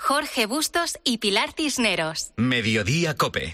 Jorge Bustos y Pilar Cisneros. Mediodía COPE.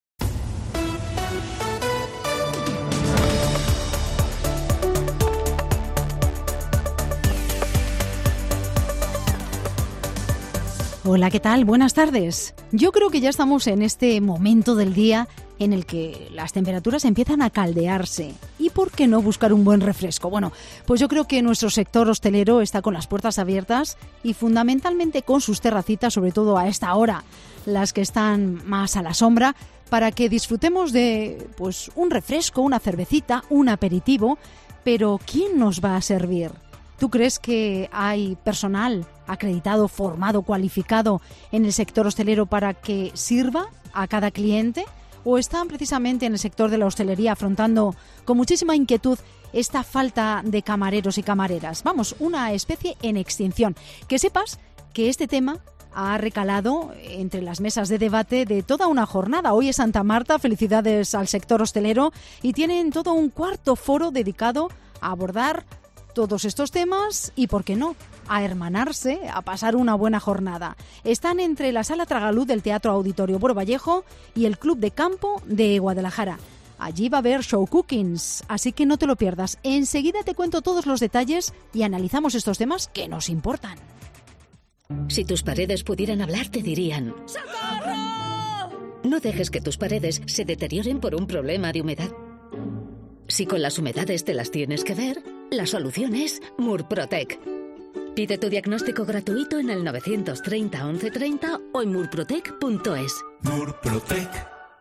Hola, ¿qué tal? Buenas tardes. Yo creo que ya estamos en este momento del día en el que las temperaturas empiezan a caldearse. ¿Y por qué no buscar un buen refresco? Bueno, pues yo creo que nuestro sector hostelero está con las puertas abiertas y fundamentalmente con sus terracitas, sobre todo a esta hora, las que están más a la sombra, para que disfrutemos de pues un refresco, una cervecita, un aperitivo. Pero ¿quién nos va a servir? ¿Tú crees que hay personal acreditado, formado, cualificado en el sector hostelero para que sirva a cada cliente? ¿O están precisamente en el sector de la hostelería afrontando con muchísima inquietud esta falta de camareros y camareras? Vamos, una especie en extinción. Que sepas que este tema ha recalado entre las mesas de debate de toda una jornada. Hoy es Santa Marta, felicidades al sector hostelero, y tienen todo un cuarto foro dedicado a abordar todos estos temas y, ¿por qué no?, a hermanarse, a pasar una buena jornada. Están entre la Sala Tragaluz del Teatro Auditorio Boro Vallejo y el Club de Campo de Guadalajara. Allí va a haber show cookings, así que no te lo pierdas. Enseguida te cuento todos los detalles y analizamos estos temas que nos importan. Si tus paredes pudieran hablar, te dirían: ¡socorro! No dejes que tus paredes se deterioren por un problema de humedad. Si con las humedades te las tienes que ver, la solución es Murprotec. Pide tu diagnóstico gratuito en el 930 1130 o en murprotec.es. Murprotec.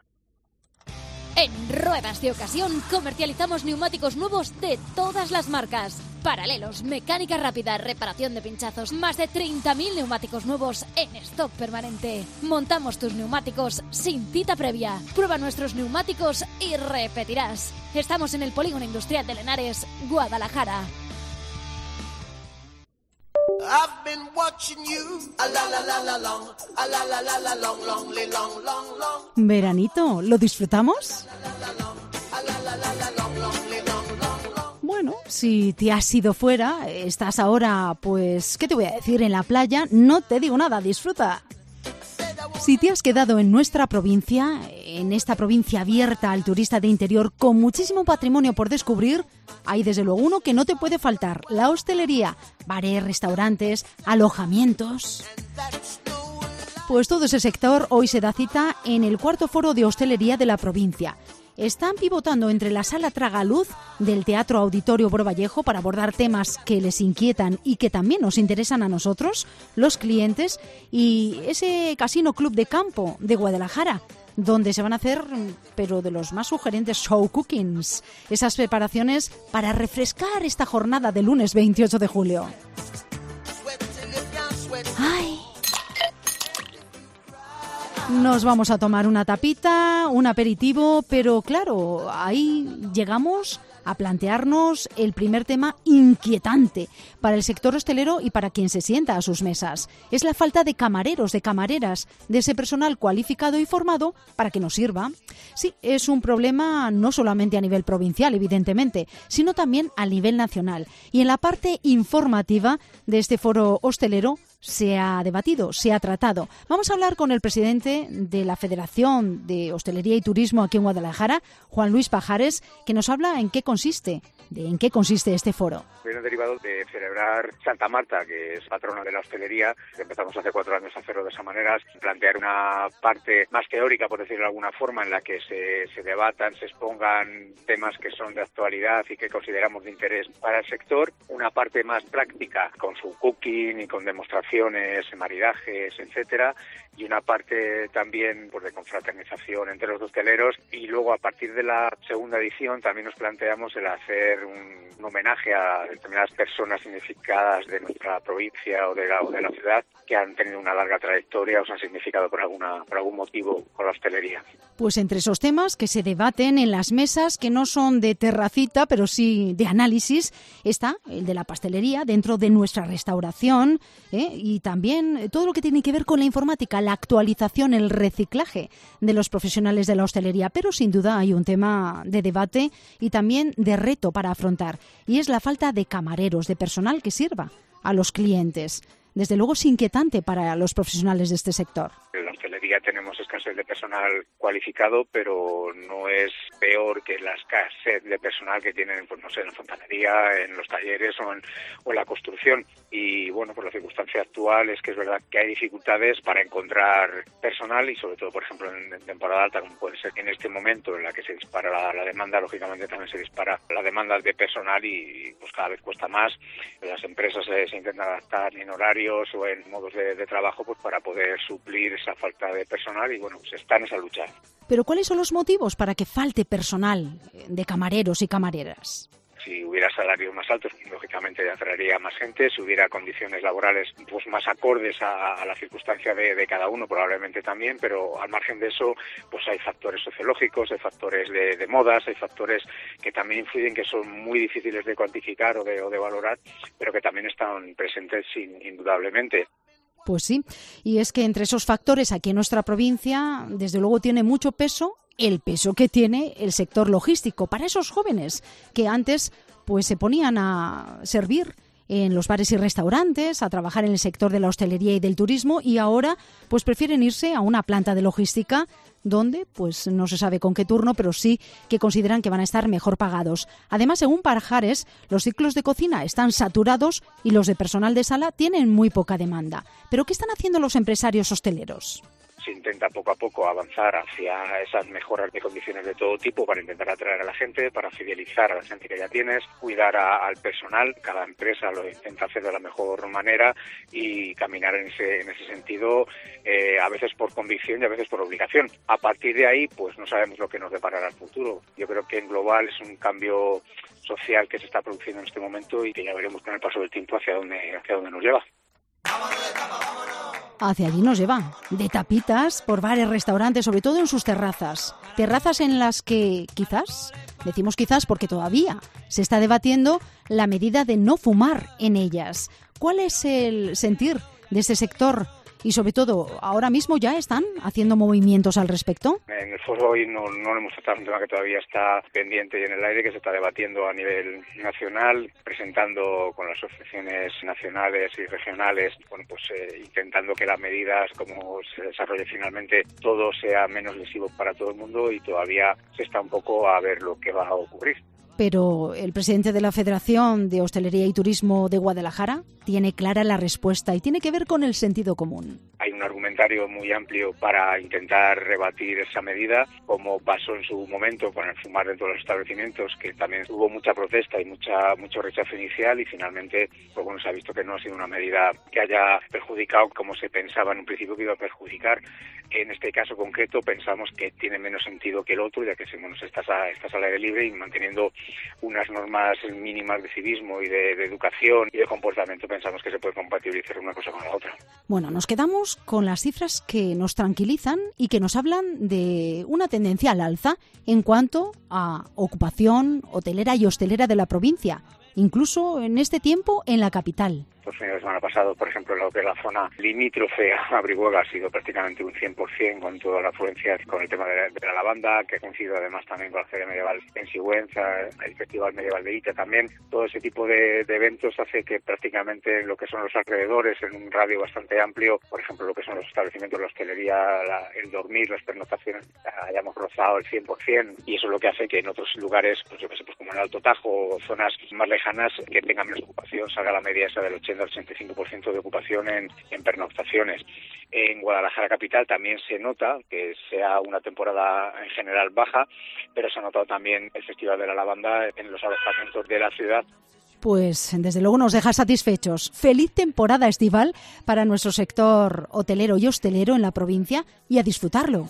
En Ruedas de Ocasión comercializamos neumáticos nuevos de todas las marcas. Paralelos, mecánica rápida, reparación de pinchazos, más de 30.000 neumáticos nuevos en stock permanente. Montamos tus neumáticos sin cita previa. Prueba nuestros neumáticos y repetirás. Estamos en el Polígono Industrial de Lenares, Guadalajara. I've been watching you, a la la la la long, a la la la la long, long, long, long, long. Veranito, ¿lo disfrutamos? Bueno, si te has ido fuera, estás ahora, pues, ¿qué te voy a decir? En la playa, no te digo nada, disfruta. Si te has quedado en nuestra provincia, en esta provincia abierta al turista de interior con muchísimo patrimonio por descubrir, hay desde luego uno que no te puede faltar: la hostelería, bares, restaurantes, alojamientos. Pues todo ese sector hoy se da cita en el cuarto foro de hostelería de la provincia. Están pivotando entre la Sala Tragaluz del Teatro Auditorio Boro Vallejo para abordar temas que les inquietan y que también nos interesan a nosotros, los clientes, y ese Casino Club de Campo de Guadalajara, donde se van a hacer, pero de los más sugerentes, show cookings, esas preparaciones para refrescar esta jornada de lunes 28 de julio. ¡Ay! Nos vamos a tomar una tapita, un aperitivo, pero claro, ahí llegamos a plantearnos el primer tema inquietante para el sector hostelero y para quien se sienta a sus mesas. Es la falta de camareros, de camareras, de ese personal cualificado y formado para que nos sirva. Sí, es un problema no solamente a nivel provincial, evidentemente, sino también a nivel nacional. Y en la parte informativa de este foro hostelero se ha debatido, se ha tratado. Vamos a hablar con el presidente de la Federación de Hostelería y Turismo aquí en Guadalajara, Juan Luis Pajares, que nos habla en qué consiste este foro. Viene derivado de celebrar Santa Marta, que es patrona de la hostelería. Empezamos hace 4 años a hacerlo de esa manera, plantear una parte más teórica, por decirlo de alguna forma, en la que se debatan, se expongan temas que son de actualidad y que consideramos de interés para el sector. Una parte más práctica, con su cooking y con demostraciones, maridajes, etcétera. Y una parte también pues, de confraternización entre los hosteleros. Y luego, a partir de la segunda edición, también nos planteamos el hacer un homenaje a determinadas personas significadas de nuestra provincia o de la ciudad que han tenido una larga trayectoria o se han significado por algún motivo con la hostelería. Pues entre esos temas que se debaten en las mesas, que no son de terracita, pero sí de análisis, está el de la pastelería dentro de nuestra restauración, y también todo lo que tiene que ver con la informática, la actualización, el reciclaje de los profesionales de la hostelería. Pero sin duda hay un tema de debate y también de reto para afrontar, y es la falta de camareros, de personal que sirva a los clientes. desde luego es inquietante para los profesionales de este sector. En la hostelería tenemos escasez de personal cualificado, pero no es peor que la escasez de personal que tienen, pues no sé, en la fontanería, en los talleres o en la construcción. Y bueno, pues la circunstancia actual es que es verdad que hay dificultades para encontrar personal y sobre todo, por ejemplo, en temporada alta, como puede ser en este momento en la que se dispara la demanda, lógicamente también se dispara la demanda de personal y pues cada vez cuesta más. Las empresas se intentan adaptar en horarios o en modos de trabajo pues para poder suplir esa falta de personal y bueno, pues está en esa lucha. Pero ¿cuáles son los motivos para que falte personal de camareros y camareras? Si hubiera salarios más altos, lógicamente atraería más gente. Si hubiera condiciones laborales pues más acordes a la circunstancia de cada uno, probablemente también, pero al margen de eso, pues hay factores sociológicos, hay factores de modas, hay factores que también influyen, que son muy difíciles de cuantificar o de valorar, pero que también están presentes indudablemente. Pues sí, y es que entre esos factores aquí en nuestra provincia, desde luego tiene mucho peso el peso que tiene el sector logístico para esos jóvenes que antes pues se ponían a servir en los bares y restaurantes, a trabajar en el sector de la hostelería y del turismo y ahora pues prefieren irse a una planta de logística donde pues no se sabe con qué turno, pero sí que consideran que van a estar mejor pagados. Además, según Pajares, los ciclos de cocina están saturados y los de personal de sala tienen muy poca demanda. ¿Pero qué están haciendo los empresarios hosteleros? Se intenta poco a poco avanzar hacia esas mejoras de condiciones de todo tipo para intentar atraer a la gente, para fidelizar a la gente que ya tienes, cuidar al personal. Cada empresa lo intenta hacer de la mejor manera y caminar en ese sentido, a veces por convicción y a veces por obligación. A partir de ahí, pues no sabemos lo que nos deparará el futuro. Yo creo que en global es un cambio social que se está produciendo en este momento y que ya veremos con el paso del tiempo hacia dónde nos lleva. Hacia allí nos lleva, de tapitas por bares, restaurantes, sobre todo en sus terrazas. Terrazas en las que quizás, decimos quizás porque todavía se está debatiendo la medida de no fumar en ellas. ¿Cuál es el sentir de este sector? Y sobre todo, ¿ahora mismo ya están haciendo movimientos al respecto? En el foro hoy no lo hemos tratado, un tema que todavía está pendiente y en el aire, que se está debatiendo a nivel nacional, presentando con las asociaciones nacionales y regionales, bueno, pues intentando que las medidas, como se desarrolle finalmente, todo sea menos lesivo para todo el mundo y todavía se está un poco a ver lo que va a ocurrir. Pero el presidente de la Federación de Hostelería y Turismo de Guadalajara tiene clara la respuesta y tiene que ver con el sentido común. Hay un argumentario muy amplio para intentar rebatir esa medida, como pasó en su momento con el fumar dentro de los establecimientos, que también hubo mucha protesta y mucho rechazo inicial y finalmente pues bueno, se ha visto que no ha sido una medida que haya perjudicado como se pensaba en un principio que iba a perjudicar. En este caso concreto pensamos que tiene menos sentido que el otro, ya que bueno, estás al aire libre y manteniendo unas normas mínimas de civismo y de educación y de comportamiento, pensamos que se puede compatibilizar una cosa con la otra. Bueno, nos quedamos con las cifras que nos tranquilizan y que nos hablan de una tendencia al alza en cuanto a ocupación hotelera y hostelera de la provincia, incluso en este tiempo en la capital. Pues fines de semana pasado, por ejemplo, en lo que es la zona limítrofe a Brihuega ha sido prácticamente un 100% con toda la afluencia, con el tema de la lavanda, que ha coincidido además también con la Feria Medieval en Sigüenza, el Festival Medieval de Ita también. Todo ese tipo de eventos hace que prácticamente lo que son los alrededores, en un radio bastante amplio, por ejemplo, lo que son los establecimientos, la hostelería, el dormir, las pernoctaciones, hayamos rozado el 100%, y eso es lo que hace que en otros lugares, pues yo que sé, pues como en el Alto Tajo o zonas más lejanas, que tengan menos ocupación, salga la media esa del 80-85% de ocupación en pernoctaciones. En Guadalajara capital también se nota que sea una temporada en general baja, pero se ha notado también el Festival de la Lavanda en los alojamientos de la ciudad. Pues desde luego nos deja satisfechos. Feliz temporada estival para nuestro sector hotelero y hostelero en la provincia y a disfrutarlo.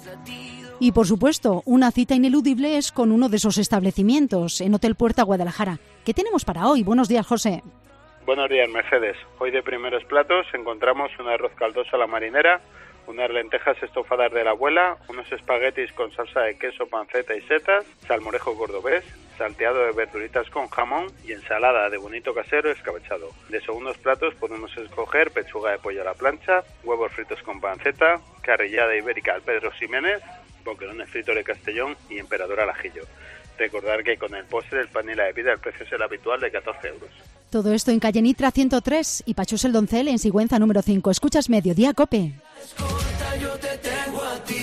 Y por supuesto, una cita ineludible es con uno de esos establecimientos en Hotel Puerta Guadalajara. ¿Qué tenemos para hoy? Buenos días, José. Buenos días, Mercedes. Hoy de primeros platos encontramos un arroz caldoso a la marinera, unas lentejas estofadas de la abuela, unos espaguetis con salsa de queso, panceta y setas, salmorejo cordobés, salteado de verduritas con jamón y ensalada de bonito casero escabechado. De segundos platos podemos escoger pechuga de pollo a la plancha, huevos fritos con panceta, carrillada ibérica al Pedro Ximénez, boquerones fritos de Castellón y emperador al ajillo. Recordar que con el postre, el pan y la bebida el precio será habitual de 14 euros. Todo esto en calle Nitra 103 y Pachus el Doncel en Sigüenza número 5. Escuchas Mediodía Cope. Escolta, yo te tengo a ti.